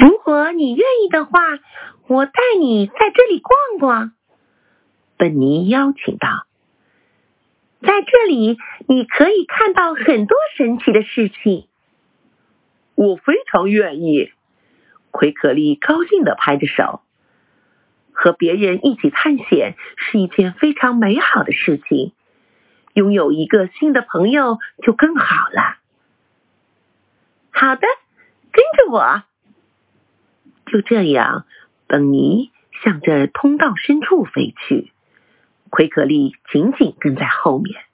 如果你愿意的话，我带你在这里逛逛。本尼邀请道。在这里，你可以看到很多神奇的事情。 我非常愿意。奎可利高兴地拍着手。和别人一起探险是一件非常美好的事情，拥有一个新的朋友就更好了。 好的，跟着我。 就这样，本尼向着通道深处飞去，奎可利紧紧跟在后面。